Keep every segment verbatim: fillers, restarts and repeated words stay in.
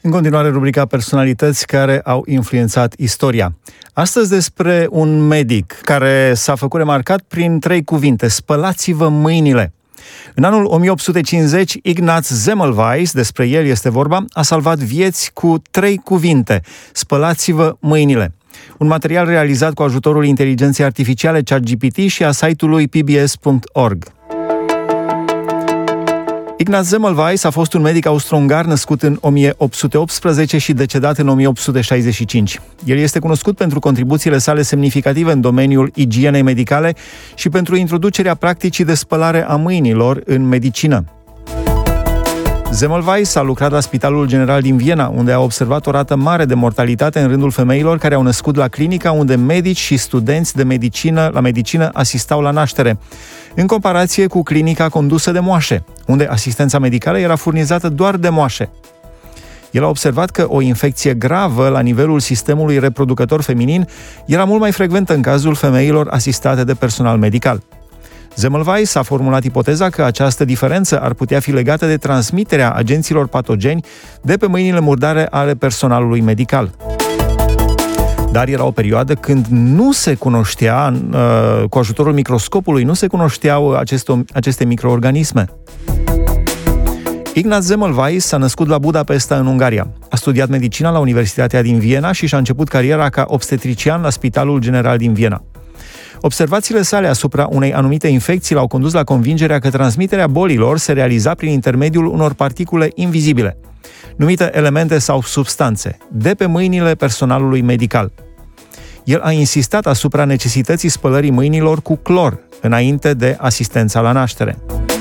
În continuare, rubrica Personalități care au influențat istoria. Astăzi despre un medic care s-a făcut remarcat prin trei cuvinte: spălați-vă mâinile. În anul o mie opt sute cincizeci, Ignaz Semmelweis, despre el este vorba, a salvat vieți cu trei cuvinte: spălați-vă mâinile. Un material realizat cu ajutorul inteligenței artificiale ChatGPT și a site-ului P B S punct org. Ignaz Semmelweis a fost un medic austro-ungar născut în o mie opt sute optsprezece și decedat în o mie opt sute șaizeci și cinci. El este cunoscut pentru contribuțiile sale semnificative în domeniul igienei medicale și pentru introducerea practicii de spălare a mâinilor în medicină. Semmelweis a lucrat la Spitalul General din Viena, unde a observat o rată mare de mortalitate în rândul femeilor care au născut la clinica unde medici și studenți de medicină la medicină asistau la naștere, în comparație cu clinica condusă de moașe, unde asistența medicală era furnizată doar de moașe. El a observat că o infecție gravă la nivelul sistemului reproducător feminin era mult mai frecventă în cazul femeilor asistate de personal medical. Semmelweis a formulat ipoteza că această diferență ar putea fi legată de transmiterea agenților patogeni de pe mâinile murdare ale personalului medical. Dar era o perioadă când nu se cunoștea, cu ajutorul microscopului, nu se cunoșteau aceste, aceste microorganisme. Ignaz Semmelweis s-a născut la Budapesta, în Ungaria. A studiat medicina la Universitatea din Viena și și-a început cariera ca obstetrician la Spitalul General din Viena. Observațiile sale asupra unei anumite infecții l-au condus la convingerea că transmiterea bolilor se realiza prin intermediul unor particule invizibile, numite elemente sau substanțe, de pe mâinile personalului medical. El a insistat asupra necesității spălării mâinilor cu clor, înainte de asistența la naștere.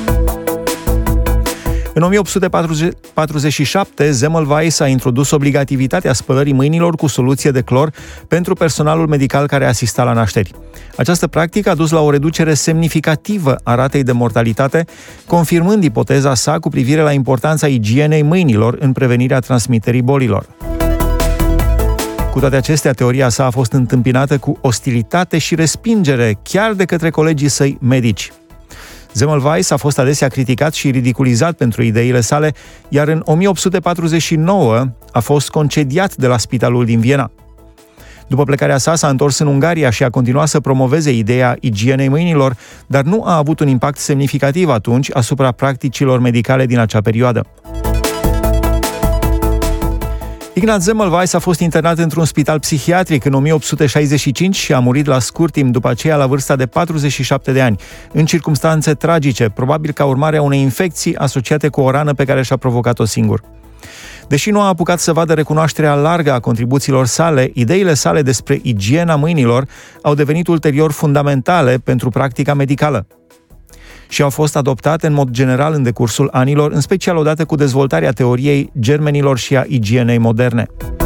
În o mie opt sute patruzeci și șapte, Semmelweis a introdus obligativitatea spălării mâinilor cu soluție de clor pentru personalul medical care asista la nașteri. Această practică a dus la o reducere semnificativă a ratei de mortalitate, confirmând ipoteza sa cu privire la importanța igienei mâinilor în prevenirea transmiterii bolilor. Cu toate acestea, teoria sa a fost întâmpinată cu ostilitate și respingere chiar de către colegii săi medici. Semmelweis a fost adesea criticat și ridiculizat pentru ideile sale, iar în o mie opt sute patruzeci și nouă a fost concediat de la Spitalul din Viena. După plecarea sa, s-a întors în Ungaria și a continuat să promoveze ideea igienei mâinilor, dar nu a avut un impact semnificativ atunci asupra practicilor medicale din acea perioadă. Ignaz Semmelweis a fost internat într-un spital psihiatric în o mie opt sute șaizeci și cinci și a murit la scurt timp după aceea, la vârsta de patruzeci și șapte de ani, în circumstanțe tragice, probabil ca urmare a unei infecții asociate cu o rană pe care și-a provocat-o singur. Deși nu a apucat să vadă recunoașterea largă a contribuțiilor sale, ideile sale despre igiena mâinilor au devenit ulterior fundamentale pentru practica medicală și au fost adoptate în mod general în decursul anilor, în special odată cu dezvoltarea teoriei germenilor și a igienei moderne.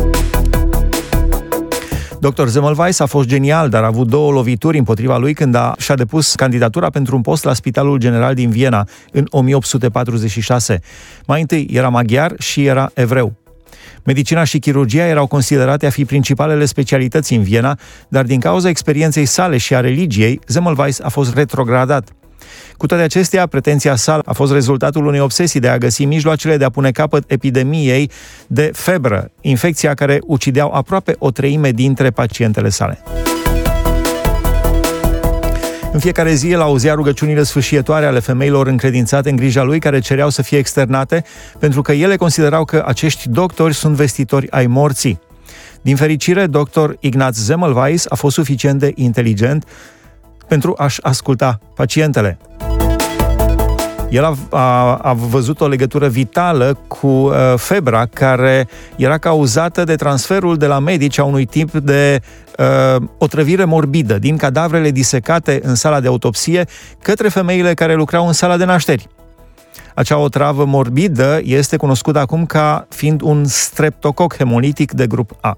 doctor Semmelweis a fost genial, dar a avut două lovituri împotriva lui când a, și-a depus candidatura pentru un post la Spitalul General din Viena în o mie opt sute patruzeci și șase. Mai întâi era maghiar și era evreu. Medicina și chirurgia erau considerate a fi principalele specialități în Viena, dar din cauza experienței sale și a religiei, Semmelweis a fost retrogradat. Cu toate acestea, pretenția sa a fost rezultatul unei obsesii de a găsi mijloacele de a pune capăt epidemiei de febră, infecția care ucideau aproape o treime dintre pacientele sale. În fiecare zi el auzea rugăciunile sfâșietoare ale femeilor încredințate în grija lui, care cereau să fie externate, pentru că ele considerau că acești doctori sunt vestitori ai morții. Din fericire, doctor Ignaz Semmelweis a fost suficient de inteligent pentru a-și asculta pacientele. El a, a, a văzut o legătură vitală cu uh, febra care era cauzată de transferul de la medici a unui tip de uh, otrăvire morbidă din cadavrele disecate în sala de autopsie către femeile care lucrau în sala de nașteri. Acea otravă morbidă este cunoscută acum ca fiind un streptococ hemolitic de grup A.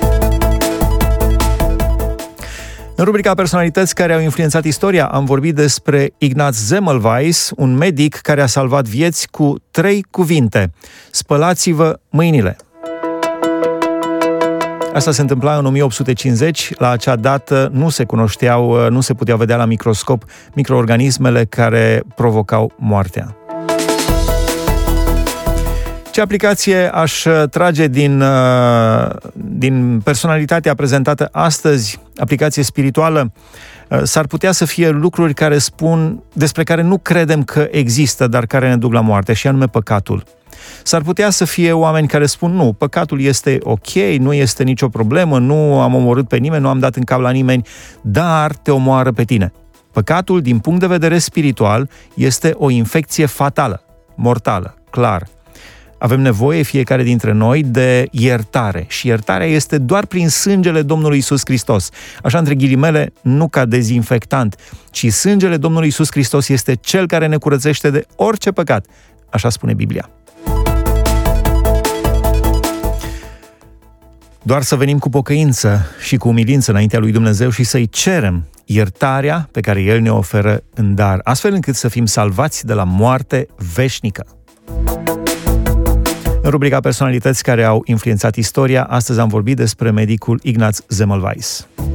În rubrica Personalități care au influențat istoria, am vorbit despre Ignaz Semmelweis, un medic care a salvat vieți cu trei cuvinte: spălați-vă mâinile. Asta se întâmpla în o mie opt sute cincizeci. La acea dată nu se cunoșteau, nu se puteau vedea la microscop microorganismele care provocau moartea. Ce aplicație aș trage din, din personalitatea prezentată astăzi, aplicație spirituală? S-ar putea să fie lucruri care spun, despre care nu credem că există, dar care ne duc la moarte, și anume păcatul. S-ar putea să fie oameni care spun, nu, păcatul este ok, nu este nicio problemă, nu am omorât pe nimeni, nu am dat în cap la nimeni, dar te omoară pe tine. Păcatul, din punct de vedere spiritual, este o infecție fatală, mortală, clar. Avem nevoie, fiecare dintre noi, de iertare. Și iertarea este doar prin sângele Domnului Iisus Hristos. Așa, între ghilimele, nu ca dezinfectant, ci sângele Domnului Iisus Hristos este cel care ne curățește de orice păcat. Așa spune Biblia. Doar să venim cu pocăință și cu umilință înaintea lui Dumnezeu și să-i cerem iertarea pe care El ne oferă în dar, astfel încât să fim salvați de la moarte veșnică. În rubrica Personalități care au influențat istoria, astăzi am vorbit despre medicul Ignaz Semmelweis.